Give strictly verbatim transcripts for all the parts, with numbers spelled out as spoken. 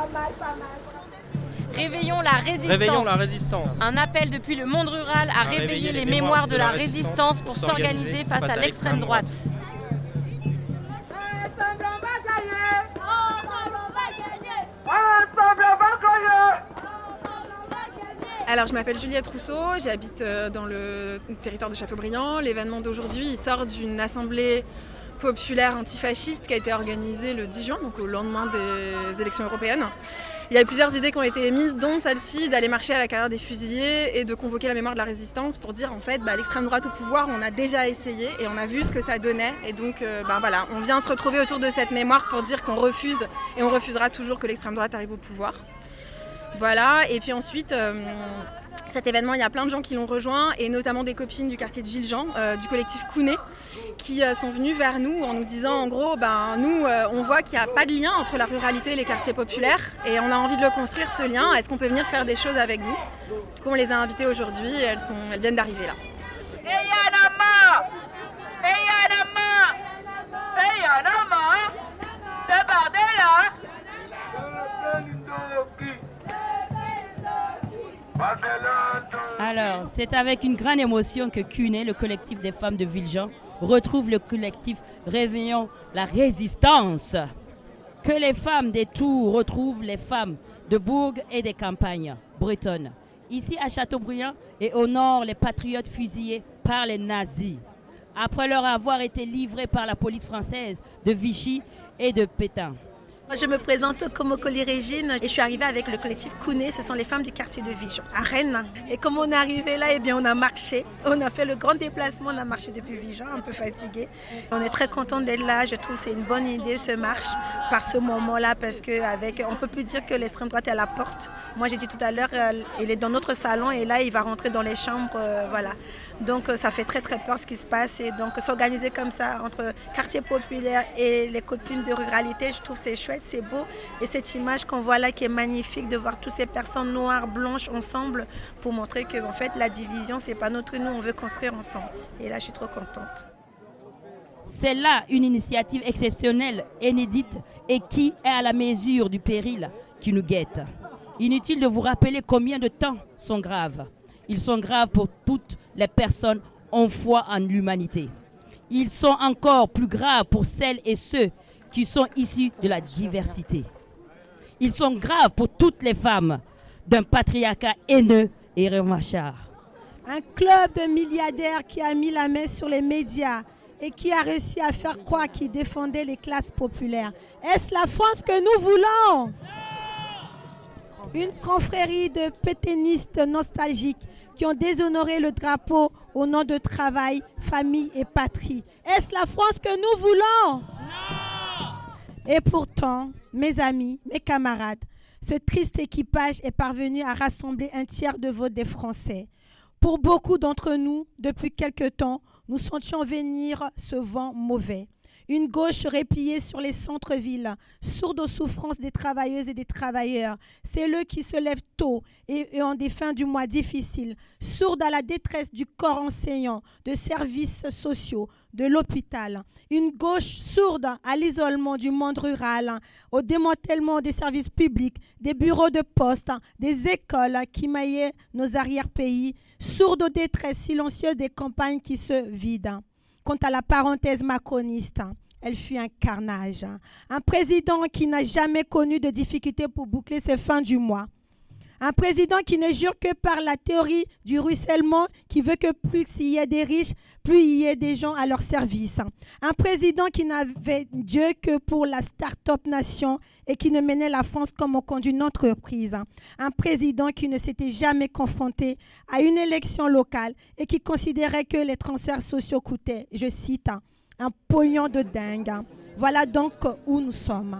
Réveillons la résistance. Réveillons la résistance. Un appel depuis le monde rural à, à réveiller, réveiller les, les mémoires de la résistance pour s'organiser face, face à l'extrême droite. droite. Alors, je m'appelle Juliette Rousseau, j'habite dans le territoire de Châteaubriand. L'événement d'aujourd'hui, il sort d'une assemblée populaire antifasciste qui a été organisée le dix juin, donc au lendemain des élections européennes. Il y a eu plusieurs idées qui ont été émises, dont celle-ci d'aller marcher à la carrière des fusillés et de convoquer la mémoire de la résistance pour dire en fait bah, l'extrême droite au pouvoir, on a déjà essayé et on a vu ce que ça donnait. Et donc euh, bah, voilà, on vient se retrouver autour de cette mémoire pour dire qu'on refuse et on refusera toujours que l'extrême droite arrive au pouvoir. Voilà, et puis ensuite, euh, cet événement, il y a plein de gens qui l'ont rejoint, et notamment des copines du quartier de Villejean, euh, du collectif Kouné, qui euh, sont venues vers nous en nous disant, en gros, ben, nous, euh, on voit qu'il n'y a pas de lien entre la ruralité et les quartiers populaires, et on a envie de le construire, ce lien. Est-ce qu'on peut venir faire des choses avec vous ? Du coup, on les a invitées aujourd'hui, et elles, sont, elles viennent d'arriver là. Alors, c'est avec une grande émotion que Kouné, le collectif des femmes de Villejean, retrouve le collectif Réveillons la résistance. Que les femmes des Tours retrouvent les femmes de Bourg et des campagnes bretonnes. Ici à Châteaubriand et au nord, les patriotes fusillés par les nazis. Après leur avoir été livrés par la police française de Vichy et de Pétain. Je me présente comme Okoli Régine et je suis arrivée avec le collectif Kouné, ce sont les femmes du quartier de Villejean, à Rennes. Et comme on est arrivé là, eh bien on a marché, on a fait le grand déplacement, on a marché depuis Villejean, un peu fatigué. On est très content d'être là, je trouve que c'est une bonne idée ce marche par ce moment-là parce qu'avec, on ne peut plus dire que l'extrême droite est à la porte. Moi j'ai dit tout à l'heure, il est dans notre salon et là il va rentrer dans les chambres, euh, voilà. Donc ça fait très très peur ce qui se passe et donc s'organiser comme ça entre quartier populaire et les copines de ruralité, je trouve que c'est chouette. C'est beau et cette image qu'on voit là qui est magnifique de voir toutes ces personnes noires, blanches ensemble pour montrer que en fait la division c'est pas notre nous, on veut construire ensemble et là je suis trop contente. C'est là une initiative exceptionnelle, inédite et qui est à la mesure du péril qui nous guette. Inutile de vous rappeler combien de temps sont graves. Ils sont graves pour toutes les personnes en foi en l'humanité. Ils sont encore plus graves pour celles et ceux qui sont issus de la diversité. Ils sont graves pour toutes les femmes d'un patriarcat haineux et revanchard. Un club de milliardaires qui a mis la main sur les médias et qui a réussi à faire croire qu'il défendait les classes populaires. Est-ce la France que nous voulons ? Une confrérie de pétainistes nostalgiques qui ont déshonoré le drapeau au nom de travail, famille et patrie. Est-ce la France que nous voulons ? Et pourtant, mes amis, mes camarades, ce triste équipage est parvenu à rassembler un tiers de vote des Français. Pour beaucoup d'entre nous, depuis quelque temps, nous sentions venir ce vent mauvais. Une gauche repliée sur les centres-villes, sourde aux souffrances des travailleuses et des travailleurs. C'est eux qui se lèvent tôt et, et ont des fins du mois difficiles, sourde à la détresse du corps enseignant, de services sociaux, de l'hôpital. Une gauche sourde à l'isolement du monde rural, au démantèlement des services publics, des bureaux de poste, des écoles qui maillaient nos arrière-pays, sourde aux détresses silencieuses des campagnes qui se vident. Quant à la parenthèse macroniste, elle fut un carnage. Un président qui n'a jamais connu de difficultés pour boucler ses fins du mois. Un président qui ne jure que par la théorie du ruissellement, qui veut que plus il y ait des riches, plus il y ait des gens à leur service. Un président qui n'avait Dieu que pour la start-up nation et qui ne menait la France comme on conduit une entreprise. Un président qui ne s'était jamais confronté à une élection locale et qui considérait que les transferts sociaux coûtaient, je cite, un pognon de dingue. Voilà donc où nous sommes.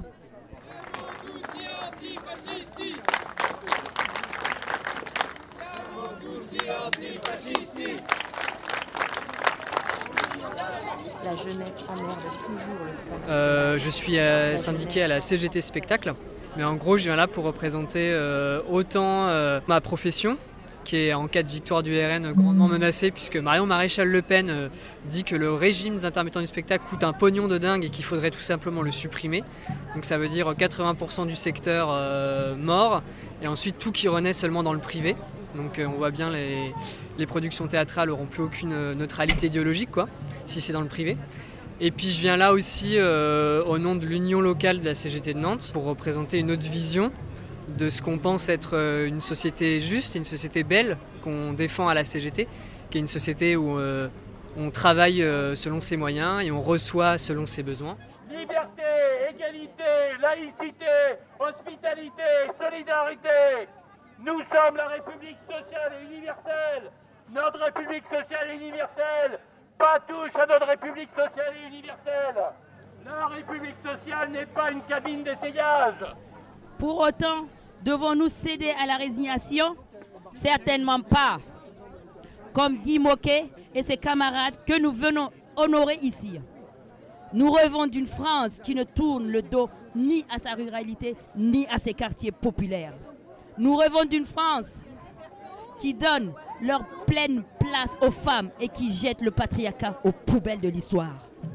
La jeunesse emmerde toujours le front. Euh, je suis euh, syndiqué à la C G T Spectacle, mais en gros je viens là pour représenter euh, autant euh, ma profession, qui est en cas de victoire du R N grandement menacée, puisque Marion Maréchal Le Pen euh, dit que le régime des intermittents du spectacle coûte un pognon de dingue et qu'il faudrait tout simplement le supprimer. Donc ça veut dire quatre-vingts pour cent du secteur euh, mort, et ensuite tout qui renaît seulement dans le privé. Donc euh, on voit bien les, les productions théâtrales n'auront plus aucune neutralité idéologique, quoi, si c'est dans le privé. Et puis je viens là aussi euh, au nom de l'union locale de la C G T de Nantes pour représenter une autre vision de ce qu'on pense être une société juste, une société belle qu'on défend à la C G T, qui est une société où euh, on travaille euh, selon ses moyens et on reçoit selon ses besoins. Liberté, égalité, laïcité, hospitalité, solidarité. Nous sommes la République sociale et universelle. Notre République sociale et universelle, pas touche à notre République sociale et universelle. La République sociale n'est pas une cabine d'essayage. Pour autant, devons-nous céder à la résignation? Certainement pas. Comme Guy Môquet et ses camarades que nous venons honorer ici. Nous rêvons d'une France qui ne tourne le dos ni à sa ruralité, ni à ses quartiers populaires. Nous rêvons d'une France qui donne leur pleine place aux femmes et qui jette le patriarcat aux poubelles de l'histoire.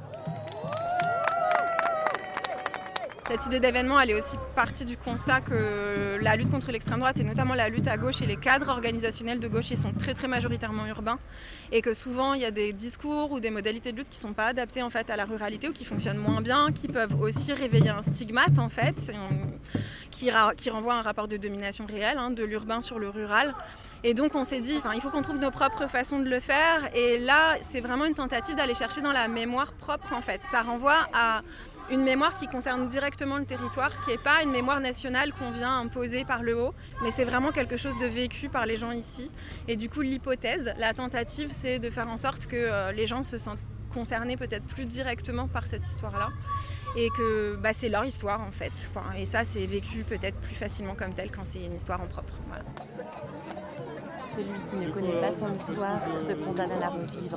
Cette idée d'événement, elle est aussi partie du constat que la lutte contre l'extrême droite et notamment la lutte à gauche et les cadres organisationnels de gauche, ils sont très très majoritairement urbains et que souvent il y a des discours ou des modalités de lutte qui ne sont pas adaptées en fait à la ruralité ou qui fonctionnent moins bien, qui peuvent aussi réveiller un stigmate en fait, qui, qui renvoie à un rapport de domination réelle hein, de l'urbain sur le rural. Et donc on s'est dit, il faut qu'on trouve nos propres façons de le faire et là c'est vraiment une tentative d'aller chercher dans la mémoire propre en fait. Ça renvoie à une mémoire qui concerne directement le territoire, qui n'est pas une mémoire nationale qu'on vient imposer par le haut, mais c'est vraiment quelque chose de vécu par les gens ici. Et du coup, l'hypothèse, la tentative, c'est de faire en sorte que euh, les gens se sentent concernés peut-être plus directement par cette histoire-là, et que bah, c'est leur histoire en fait, quoi. Et ça, c'est vécu peut-être plus facilement comme tel quand c'est une histoire en propre. Voilà. Celui qui ne connaît pas son histoire se condamne à la revivre.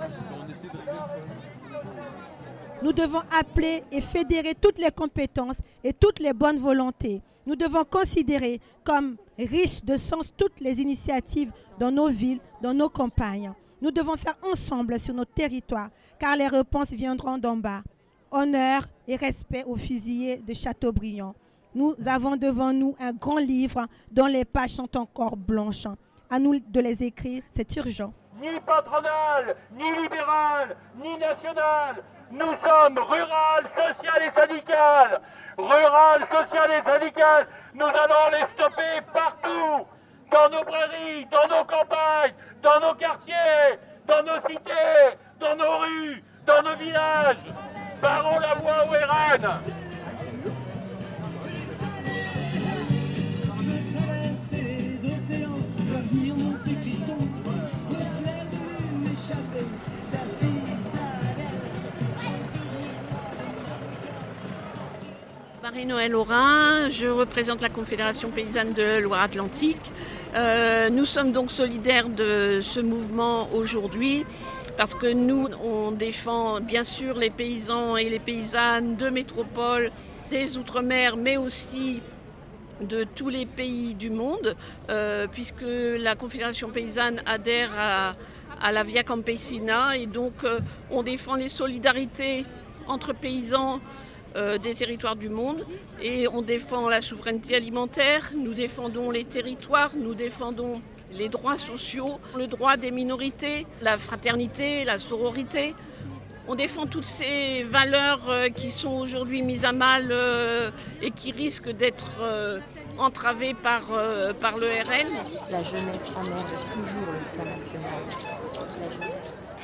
Nous devons appeler et fédérer toutes les compétences et toutes les bonnes volontés. Nous devons considérer comme riches de sens toutes les initiatives dans nos villes, dans nos campagnes. Nous devons faire ensemble sur nos territoires, car les réponses viendront d'en bas. Honneur et respect aux fusillés de Châteaubriand. Nous avons devant nous un grand livre dont les pages sont encore blanches. À nous de les écrire, c'est urgent. Ni patronal, ni libéral, ni national. Nous sommes rural, social et syndical. Rural, social et syndical. Nous allons les stopper partout. Dans nos prairies, dans nos campagnes, dans nos quartiers, dans nos cités, dans nos rues, dans nos villages. Barrons la voie au R N. Marie-Noëlle Aurin, je représente la Confédération paysanne de Loire-Atlantique. Euh, nous sommes donc solidaires de ce mouvement aujourd'hui parce que nous, on défend bien sûr les paysans et les paysannes de métropole, des outre-mer, mais aussi de tous les pays du monde, euh, puisque la Confédération paysanne adhère à, à la Via Campesina et donc euh, on défend les solidarités entre paysans Euh, des territoires du monde et on défend la souveraineté alimentaire, nous défendons les territoires, nous défendons les droits sociaux, le droit des minorités, la fraternité, la sororité. On défend toutes ces valeurs euh, qui sont aujourd'hui mises à mal euh, et qui risquent d'être euh, entravées par, euh, par le R N. La jeunesse emmerde toujours le Front National. La jeunesse...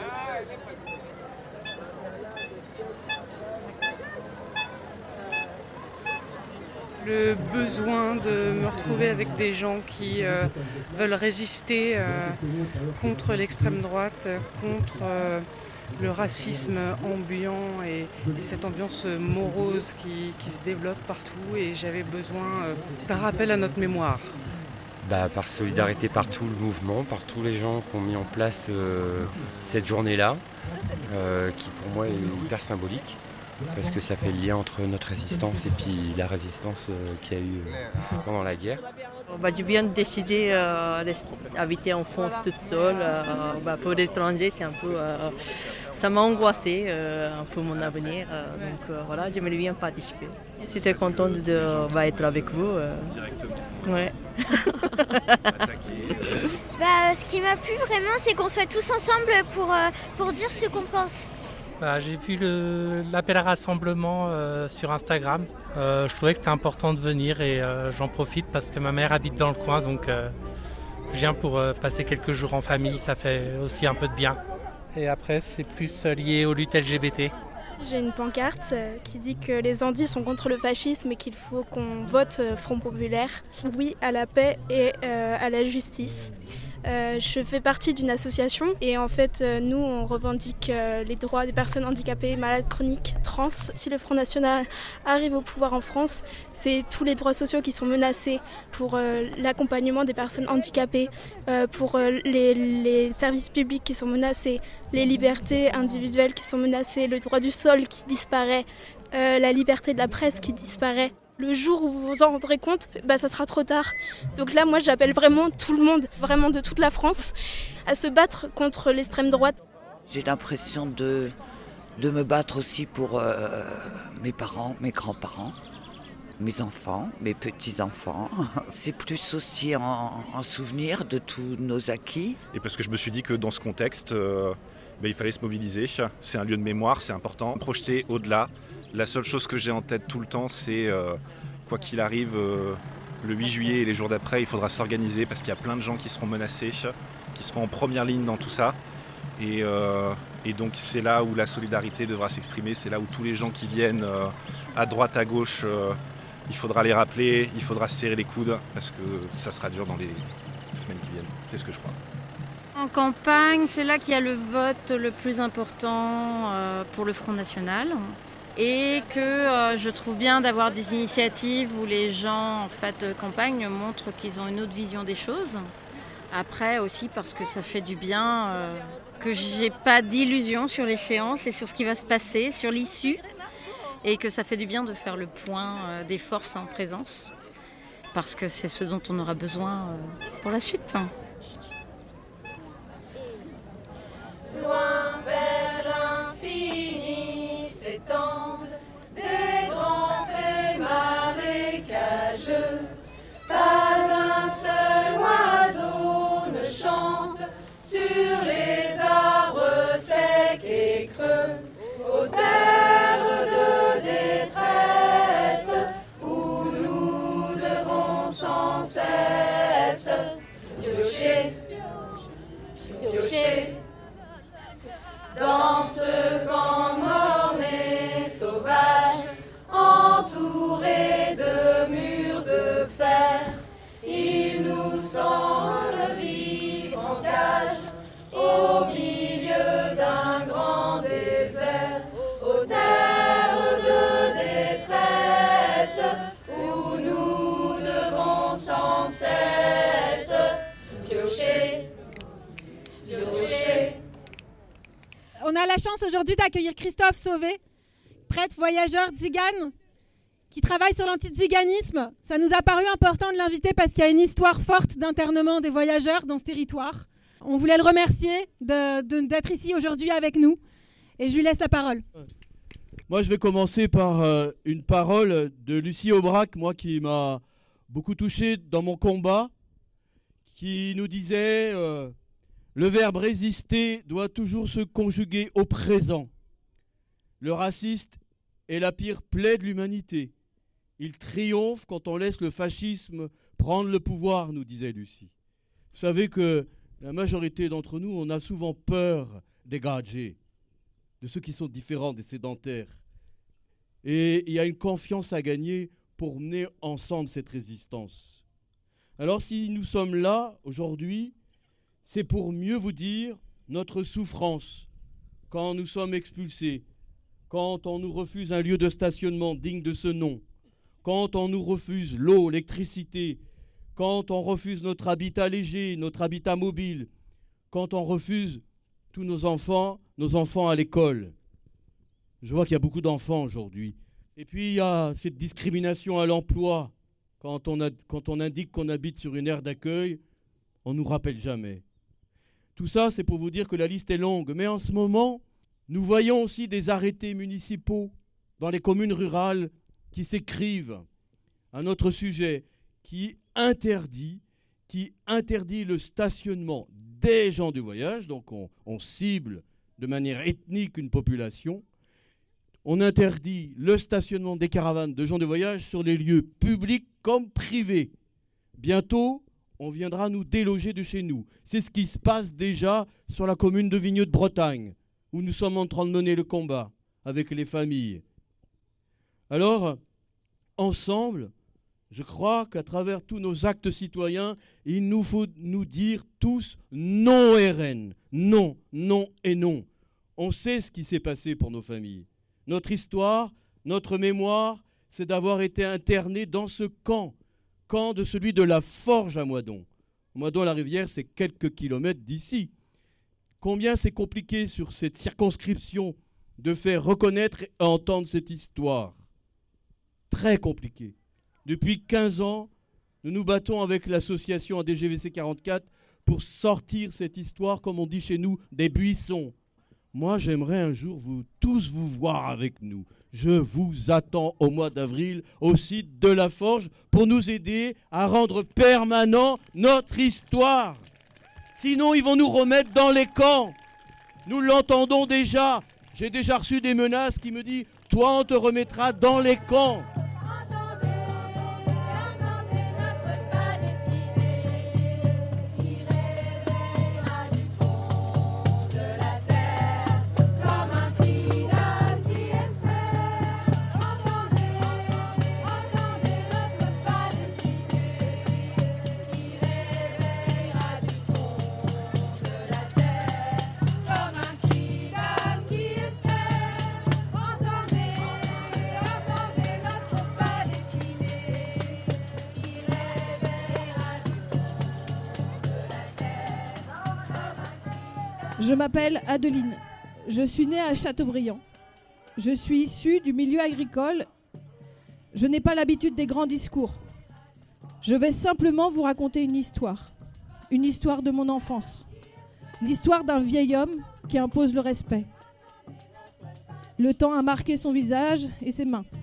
Le besoin de me retrouver avec des gens qui euh, veulent résister euh, contre l'extrême droite, contre euh, le racisme ambiant et, et cette ambiance morose qui, qui se développe partout. Et j'avais besoin euh, d'un rappel à notre mémoire. Bah, par solidarité par tout le mouvement, par tous les gens qui ont mis en place euh, cette journée-là, euh, qui pour moi est hyper symbolique. parce que ça fait le lien entre notre résistance et puis la résistance euh, qu'il y a eu euh, pendant la guerre. Bah, j'ai bien décidé euh, d'habiter en France toute seule. Euh, bah, pour l'étranger, c'est un peu, euh, ça m'a angoissé euh, un peu mon avenir. Euh, donc euh, voilà, j'aimerais bien participer. Je suis très contente de euh, bah, être avec vous. Euh. Directement. Ouais. Bah, ce qui m'a plu vraiment, c'est qu'on soit tous ensemble pour, euh, pour dire ce qu'on pense. Bah, j'ai vu le, l'appel à rassemblement euh, sur Instagram. Euh, je trouvais que c'était important de venir et euh, j'en profite parce que ma mère habite dans le coin, donc euh, je viens pour euh, passer quelques jours en famille, ça fait aussi un peu de bien. Et après, c'est plus lié aux luttes L G B T. J'ai une pancarte qui dit que les Andis sont contre le fascisme et qu'il faut qu'on vote Front Populaire. Oui à la paix et euh, à la justice. Euh, je fais partie d'une association et en fait euh, nous on revendique euh, les droits des personnes handicapées, malades chroniques, trans. Si le Front National arrive au pouvoir en France, c'est tous les droits sociaux qui sont menacés pour euh, l'accompagnement des personnes handicapées, euh, pour euh, les, les services publics qui sont menacés, les libertés individuelles qui sont menacées, le droit du sol qui disparaît, euh, la liberté de la presse qui disparaît. Le jour où vous vous en rendrez compte, bah, ça sera trop tard. Donc là, moi, j'appelle vraiment tout le monde, vraiment de toute la France, à se battre contre l'extrême droite. J'ai l'impression de, de me battre aussi pour euh, mes parents, mes grands-parents, mes enfants, mes petits-enfants. C'est plus aussi en, en souvenir de tous nos acquis. Et parce que je me suis dit que dans ce contexte, euh, bah, il fallait se mobiliser. C'est un lieu de mémoire, c'est important. Projeter au-delà. La seule chose que j'ai en tête tout le temps, c'est euh, quoi qu'il arrive, euh, le huit juillet et les jours d'après, il faudra s'organiser parce qu'il y a plein de gens qui seront menacés, qui seront en première ligne dans tout ça. Et, euh, et donc c'est là où la solidarité devra s'exprimer, c'est là où tous les gens qui viennent euh, à droite, à gauche, euh, il faudra les rappeler, il faudra se serrer les coudes parce que ça sera dur dans les semaines qui viennent. C'est ce que je crois. En campagne, c'est là qu'il y a le vote le plus important euh, pour le Front National. Et que euh, je trouve bien d'avoir des initiatives où les gens en fait euh, campagne montrent qu'ils ont une autre vision des choses. Après aussi parce que ça fait du bien, euh, que j'ai pas d'illusions sur l'échéance et sur ce qui va se passer, sur l'issue, et que ça fait du bien de faire le point euh, des forces en présence, parce que c'est ce dont on aura besoin euh, pour la suite. Loin vers l'infini s'étendent des grands faits marécageux. Pas un seul oiseau ne chante sur les arbres secs et creux. Aux terres de détresse où nous devons sans cesse piocher, piocher. Dans ce camp morné sauvage, entouré de murs de fer, il nous semble vivre en cage, au milieu d'un grand désert, aux terres de détresse, où nous devons sans cesse piocher, piocher. On a la chance aujourd'hui d'accueillir Christophe Sauvé, prêtre voyageur tzigane, qui travaille sur l'anti-tziganisme. Ça nous a paru important de l'inviter parce qu'il y a une histoire forte d'internement des voyageurs dans ce territoire. On voulait le remercier de, de, d'être ici aujourd'hui avec nous et je lui laisse la parole. Moi, je vais commencer par euh, une parole de Lucie Aubrac, moi qui m'a beaucoup touché dans mon combat, qui nous disait... Euh, Le verbe résister doit toujours se conjuguer au présent. Le raciste est la pire plaie de l'humanité. Il triomphe quand on laisse le fascisme prendre le pouvoir, nous disait Lucie. Vous savez que la majorité d'entre nous, on a souvent peur des gadgets, de ceux qui sont différents des sédentaires. Et il y a une confiance à gagner pour mener ensemble cette résistance. Alors si nous sommes là aujourd'hui, c'est pour mieux vous dire notre souffrance quand nous sommes expulsés, quand on nous refuse un lieu de stationnement digne de ce nom, quand on nous refuse l'eau, l'électricité, quand on refuse notre habitat léger, notre habitat mobile, quand on refuse tous nos enfants, nos enfants à l'école. Je vois qu'il y a beaucoup d'enfants aujourd'hui. Et puis il y a cette discrimination à l'emploi. Quand on, a, quand on indique qu'on habite sur une aire d'accueil, on ne nous rappelle jamais. Tout ça, c'est pour vous dire que la liste est longue. Mais en ce moment, nous voyons aussi des arrêtés municipaux dans les communes rurales qui s'écrivent à notre sujet, qui interdit, qui interdit le stationnement des gens du voyage. Donc on, on cible de manière ethnique une population. On interdit le stationnement des caravanes de gens de voyage sur les lieux publics comme privés. Bientôt, on viendra nous déloger de chez nous. C'est ce qui se passe déjà sur la commune de Vigneux de Bretagne, où nous sommes en train de mener le combat avec les familles. Alors, ensemble, je crois qu'à travers tous nos actes citoyens, il nous faut nous dire tous non R N, non, non et non. On sait ce qui s'est passé pour nos familles. Notre histoire, notre mémoire, c'est d'avoir été internés dans ce camp, camp de celui de la Forge à Moidon. Moidon-la-Rivière, c'est quelques kilomètres d'ici. Combien c'est compliqué sur cette circonscription de faire reconnaître et entendre cette histoire. Très compliqué. Depuis quinze ans, nous nous battons avec l'association A D G V C quarante-quatre pour sortir cette histoire, comme on dit chez nous, des buissons. Moi, j'aimerais un jour vous tous vous voir avec nous. Je vous attends au mois d'avril au site de la Forge pour nous aider à rendre permanent notre histoire. Sinon, ils vont nous remettre dans les camps. Nous l'entendons déjà. J'ai déjà reçu des menaces qui me disent « Toi, on te remettra dans les camps ». Je m'appelle Adeline. Je suis née à Châteaubriand. Je suis issue du milieu agricole. Je n'ai pas l'habitude des grands discours. Je vais simplement vous raconter une histoire. Une histoire de mon enfance. L'histoire d'un vieil homme qui impose le respect. Le temps a marqué son visage et ses mains.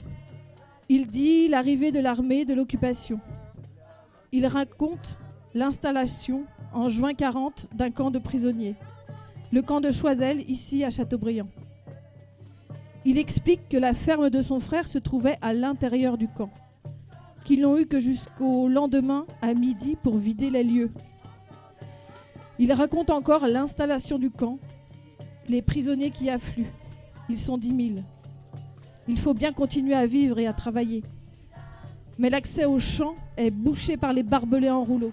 Il dit l'arrivée de l'armée de l'occupation. Il raconte l'installation en juin quarante d'un camp de prisonniers. Le camp de Choiseul, ici à Châteaubriand. Il explique que la ferme de son frère se trouvait à l'intérieur du camp, qu'ils n'ont eu que jusqu'au lendemain à midi pour vider les lieux. Il raconte encore l'installation du camp, les prisonniers qui affluent. Ils sont dix mille. Il faut bien continuer à vivre et à travailler. Mais l'accès aux champs est bouché par les barbelés en rouleau.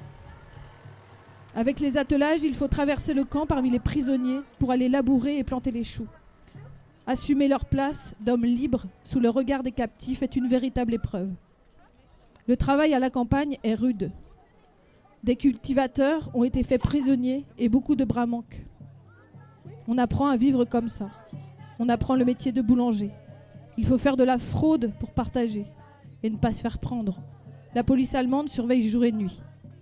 Avec les attelages, il faut traverser le camp parmi les prisonniers pour aller labourer et planter les choux. Assumer leur place d'hommes libres sous le regard des captifs est une véritable épreuve. Le travail à la campagne est rude. Des cultivateurs ont été faits prisonniers et beaucoup de bras manquent. On apprend à vivre comme ça. On apprend le métier de boulanger. Il faut faire de la fraude pour partager et ne pas se faire prendre. La police allemande surveille jour et nuit.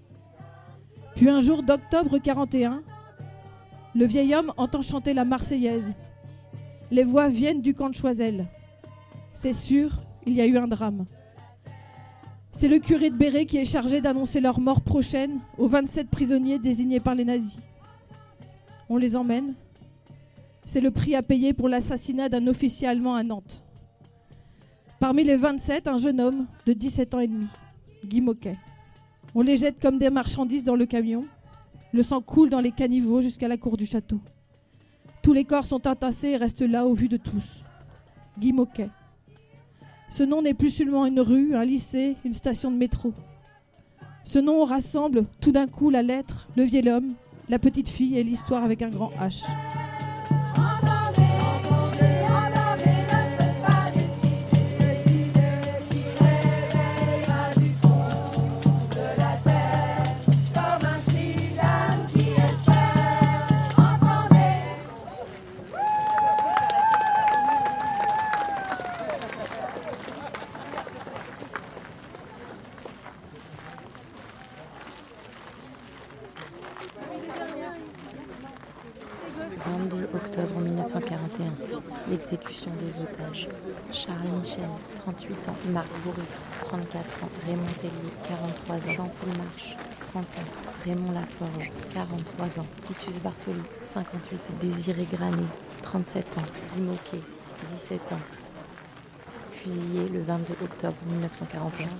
Puis un jour d'octobre quarante et un, le vieil homme entend chanter la Marseillaise. Les voix viennent du camp de Choiseul. C'est sûr, il y a eu un drame. C'est le curé de Béret qui est chargé d'annoncer leur mort prochaine aux vingt-sept prisonniers désignés par les nazis. On les emmène. C'est le prix à payer pour l'assassinat d'un officier allemand à Nantes. Parmi les vingt-sept, un jeune homme de dix-sept ans et demi, Guy Moquet. On les jette comme des marchandises dans le camion. Le sang coule dans les caniveaux jusqu'à la cour du château. Tous les corps sont entassés et restent là au vu de tous. Guy Moquet. Ce nom n'est plus seulement une rue, un lycée, une station de métro. Ce nom rassemble tout d'un coup la lettre, le vieil homme, la petite fille et l'histoire avec un grand H. cent quarante et un, l'exécution des otages. Charles Michel, trente-huit ans. Marc Bourris, trente-quatre ans. Raymond Tellier, quarante-trois ans. Jean-Paul Marche, trente ans. Raymond Laforge, quarante-trois ans. Titus Bartoli, cinquante-huit ans. Désiré Granet, trente-sept ans. Guy Moquet, dix-sept ans. Fusillé le vingt-deux octobre mille neuf cent quarante et un.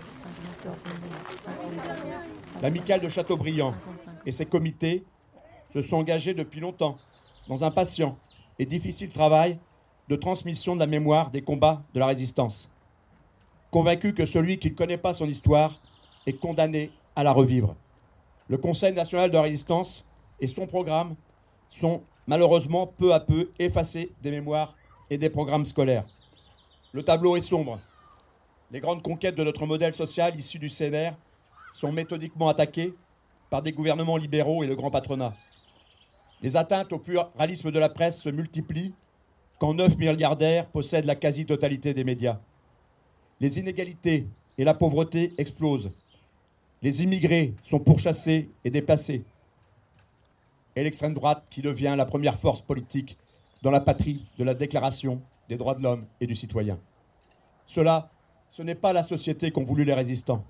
L'amicale de Châteaubriand et ses comités se sont engagés depuis longtemps dans un patient et difficile travail de transmission de la mémoire des combats de la résistance. Convaincu que celui qui ne connaît pas son histoire est condamné à la revivre. Le Conseil national de la résistance et son programme sont malheureusement peu à peu effacés des mémoires et des programmes scolaires. Le tableau est sombre. Les grandes conquêtes de notre modèle social issu du C N R sont méthodiquement attaquées par des gouvernements libéraux et le grand patronat. Les atteintes au pluralisme de la presse se multiplient quand neuf milliardaires possèdent la quasi-totalité des médias. Les inégalités et la pauvreté explosent. Les immigrés sont pourchassés et déplacés. Et l'extrême droite qui devient la première force politique dans la patrie de la Déclaration des droits de l'homme et du citoyen. Cela, ce n'est pas la société qu'ont voulu les résistants.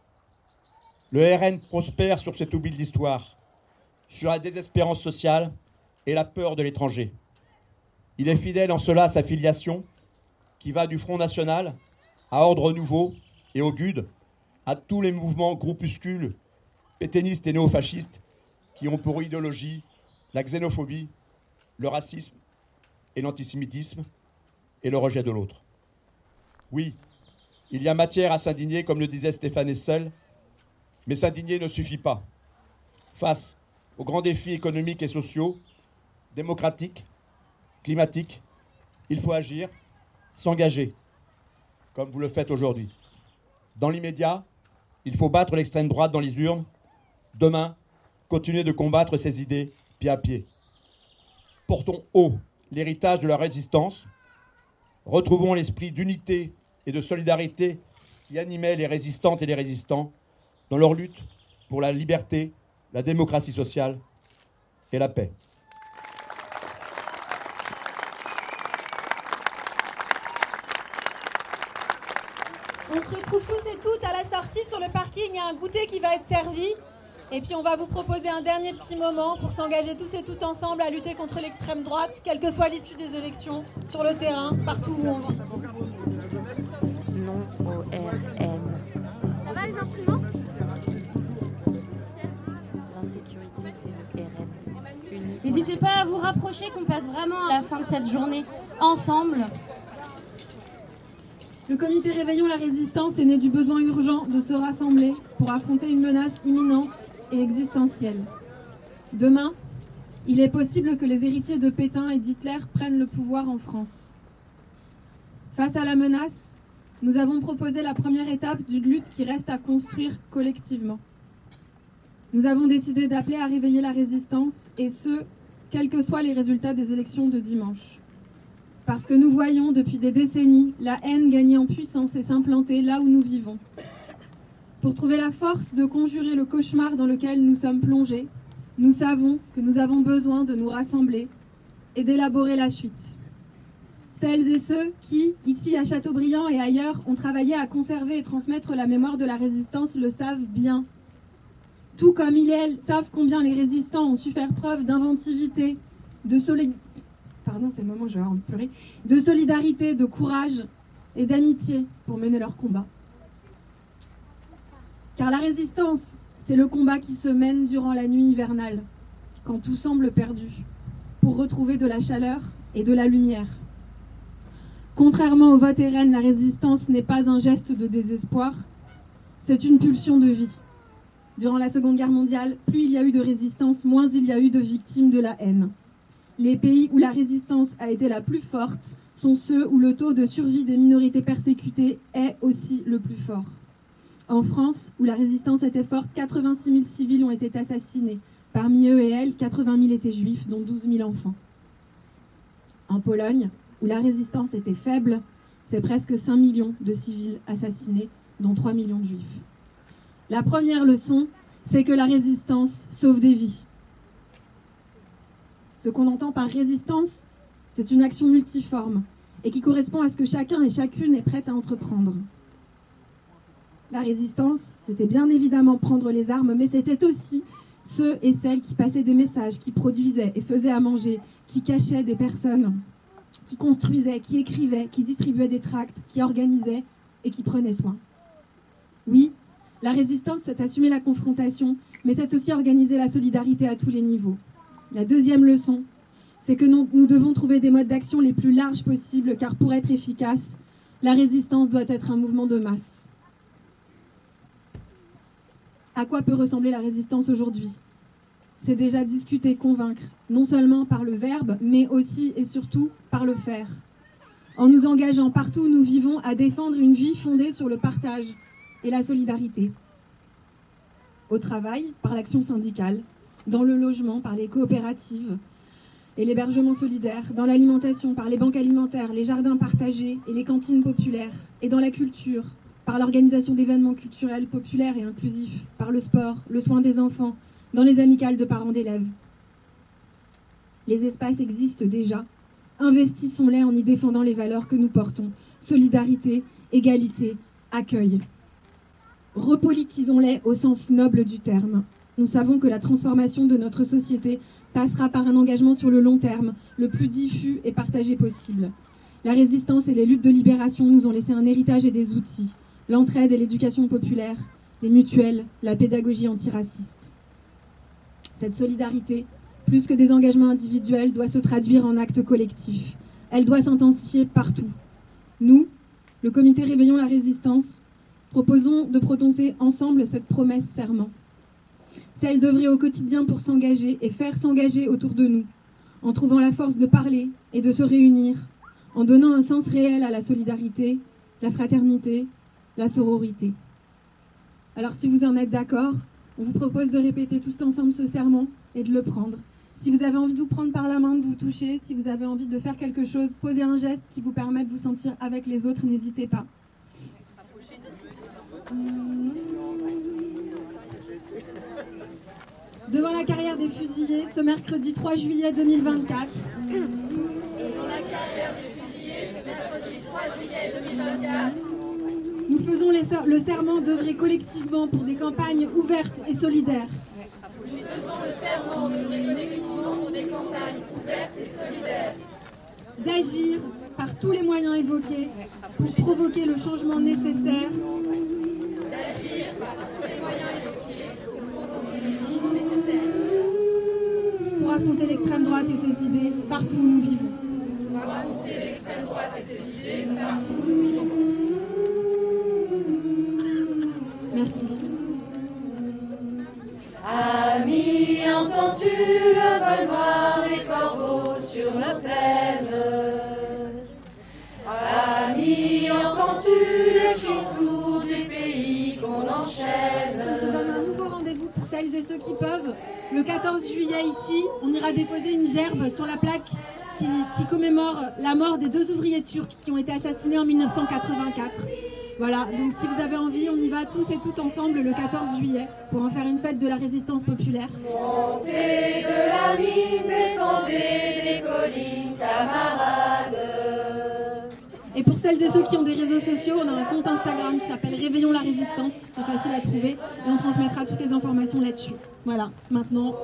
Le R N prospère sur cet oubli de l'histoire, sur la désespérance sociale et la peur de l'étranger. Il est fidèle en cela à sa filiation, qui va du Front National à Ordre Nouveau et au G U D, à tous les mouvements groupuscules, pétainistes et néofascistes, qui ont pour idéologie la xénophobie, le racisme et l'antisémitisme et le rejet de l'autre. Oui, il y a matière à s'indigner, comme le disait Stéphane Hessel, mais s'indigner ne suffit pas. Face aux grands défis économiques et sociaux, démocratiques, climatiques, il faut agir, s'engager, comme vous le faites aujourd'hui. Dans l'immédiat, il faut battre l'extrême droite dans les urnes. Demain, continuer de combattre ces idées pied à pied. Portons haut l'héritage de la résistance. Retrouvons l'esprit d'unité et de solidarité qui animait les résistantes et les résistants dans leur lutte pour la liberté, la démocratie sociale et la paix. On se retrouve tous et toutes à la sortie sur le parking, il y a un goûter qui va être servi. Et puis on va vous proposer un dernier petit moment pour s'engager tous et toutes ensemble à lutter contre l'extrême droite, quelle que soit l'issue des élections, sur le terrain, partout où on vit. Non au R N. Ça va les instruments? L'insécurité, c'est le R N. N'hésitez pas à vous rapprocher, qu'on passe vraiment à la fin de cette journée ensemble. Le comité Réveillons la Résistance est né du besoin urgent de se rassembler pour affronter une menace imminente et existentielle. Demain, il est possible que les héritiers de Pétain et d'Hitler prennent le pouvoir en France. Face à la menace, nous avons proposé la première étape d'une lutte qui reste à construire collectivement. Nous avons décidé d'appeler à réveiller la résistance, et ce, quels que soient les résultats des élections de dimanche. Parce que nous voyons depuis des décennies la haine gagner en puissance et s'implanter là où nous vivons. Pour trouver la force de conjurer le cauchemar dans lequel nous sommes plongés, nous savons que nous avons besoin de nous rassembler et d'élaborer la suite. Celles et ceux qui, ici à Châteaubriand et ailleurs, ont travaillé à conserver et transmettre la mémoire de la résistance le savent bien. Tout comme ils et elles savent combien les résistants ont su faire preuve d'inventivité, de solidarité, Pardon, c'est le moment où je vais en pleurer. De solidarité, de courage et d'amitié pour mener leur combat. Car la résistance, c'est le combat qui se mène durant la nuit hivernale, quand tout semble perdu, pour retrouver de la chaleur et de la lumière. Contrairement au vote R N, la résistance n'est pas un geste de désespoir, c'est une pulsion de vie. Durant la Seconde Guerre mondiale, plus il y a eu de résistance, moins il y a eu de victimes de la haine. Les pays où la résistance a été la plus forte sont ceux où le taux de survie des minorités persécutées est aussi le plus fort. En France, où la résistance était forte, quatre-vingt-six mille civils ont été assassinés. Parmi eux et elles, quatre-vingt mille étaient juifs, dont douze mille enfants. En Pologne, où la résistance était faible, c'est presque cinq millions de civils assassinés, dont trois millions de juifs. La première leçon, c'est que la résistance sauve des vies. Ce qu'on entend par résistance, C'est une action multiforme et qui correspond à ce que chacun et chacune est prête à entreprendre. La résistance, c'était bien évidemment prendre les armes, mais c'était aussi ceux et celles qui passaient des messages, qui produisaient et faisaient à manger, qui cachaient des personnes, qui construisaient, qui écrivaient, qui distribuaient des tracts, qui organisaient et qui prenaient soin. Oui, la résistance, c'est assumer la confrontation, mais c'est aussi organiser la solidarité à tous les niveaux. La deuxième leçon, c'est que nous, nous devons trouver des modes d'action les plus larges possibles, car pour être efficace, la résistance doit être un mouvement de masse. À quoi peut ressembler la résistance aujourd'hui ? C'est déjà discuter, convaincre, non seulement par le verbe, mais aussi et surtout par le faire. En nous engageant partout où nous vivons à défendre une vie fondée sur le partage et la solidarité. Au travail, par l'action syndicale, dans le logement, par les coopératives et l'hébergement solidaire, dans l'alimentation, par les banques alimentaires, les jardins partagés et les cantines populaires, et dans la culture, par l'organisation d'événements culturels populaires et inclusifs, par le sport, le soin des enfants, dans les amicales de parents d'élèves. Les espaces existent déjà. Investissons-les en y défendant les valeurs que nous portons. Solidarité, égalité, accueil. Repolitisons-les au sens noble du terme. Nous savons que la transformation de notre société passera par un engagement sur le long terme, le plus diffus et partagé possible. La résistance et les luttes de libération nous ont laissé un héritage et des outils. L'entraide et l'éducation populaire, les mutuelles, la pédagogie antiraciste. Cette solidarité, plus que des engagements individuels, doit se traduire en actes collectifs. Elle doit s'intensifier partout. Nous, le comité Réveillons la Résistance, proposons de prononcer ensemble cette promesse serment. Celle d'œuvrer au quotidien pour s'engager et faire s'engager autour de nous, en trouvant la force de parler et de se réunir, en donnant un sens réel à la solidarité, la fraternité, la sororité. Alors si vous en êtes d'accord, on vous propose de répéter tous ensemble ce serment et de le prendre. Si vous avez envie de vous prendre par la main, de vous toucher, si vous avez envie de faire quelque chose, posez un geste qui vous permette de vous sentir avec les autres, n'hésitez pas. Devant la carrière des fusillés, ce mercredi trois juillet deux mille vingt-quatre. Devant la carrière des fusillés, ce mercredi trois juillet deux mille vingt-quatre. Nous faisons les, le serment d'œuvrer collectivement pour des campagnes ouvertes et solidaires. Nous faisons le serment d'œuvrer collectivement pour des campagnes ouvertes et solidaires. D'agir par tous les moyens évoqués pour provoquer le changement nécessaire. D'agir par tous les moyens évoqués pour provoquer le changement nécessaire. Pour affronter l'extrême droite et ses idées partout où nous vivons. Pour affronter l'extrême droite et ses idées partout où nous vivons. Merci. Ami, entends-tu le vol noir des corbeaux sur nos plaines? Ami, entends-tu les cris sourds du pays qu'on enchaîne? On se donne un nouveau rendez-vous pour celles et ceux qui peuvent. Le quatorze juillet ici, on ira déposer une gerbe sur la plaque qui, qui commémore la mort des deux ouvriers turcs qui ont été assassinés en mille neuf cent quatre-vingt-quatre. Voilà, donc si vous avez envie, on y va tous et toutes ensemble le quatorze juillet pour en faire une fête de la résistance populaire. Montez de la mine, descendez des collines, camarades. Et pour celles et ceux qui ont des réseaux sociaux, on a un compte Instagram qui s'appelle Réveillons la Résistance, c'est facile à trouver et on transmettra toutes les informations là-dessus. Voilà, maintenant...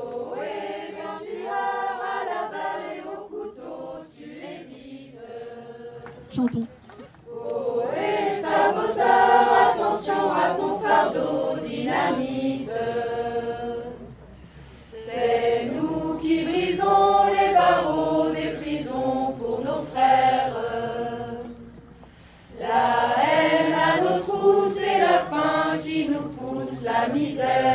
Chantons. Oh et saboteur, attention à ton fardeau dynamite. C'est nous qui brisons les barreaux des prisons pour nos frères. La haine à nos trousses et la faim qui nous pousse la misère.